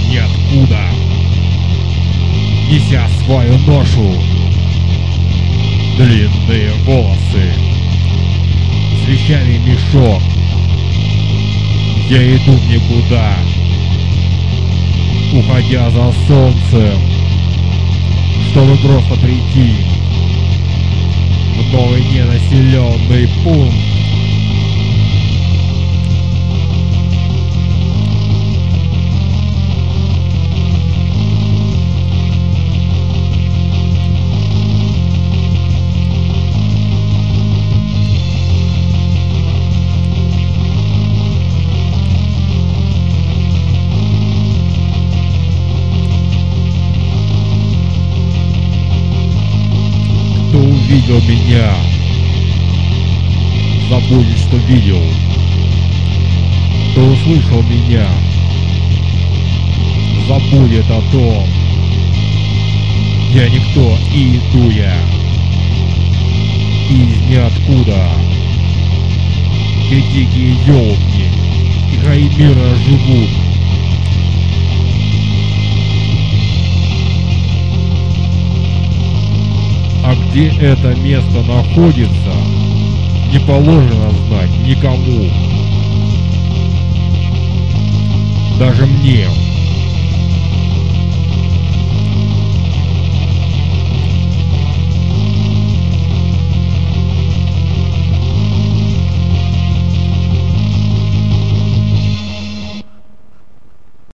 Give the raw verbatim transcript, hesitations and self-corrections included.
ниоткуда, неся свою ношу. Длинные волосы, с вещами мешок. Я иду в никуда, уходя за солнцем, чтобы просто прийти в новый ненаселенный пункт. Кто увидел меня, забудет, что видел. Кто услышал меня, забудет о том. Я никто, и иду я из ниоткуда, где дикие елки и краи мира живут. А где это место находится, не положено знать никому. Даже мне.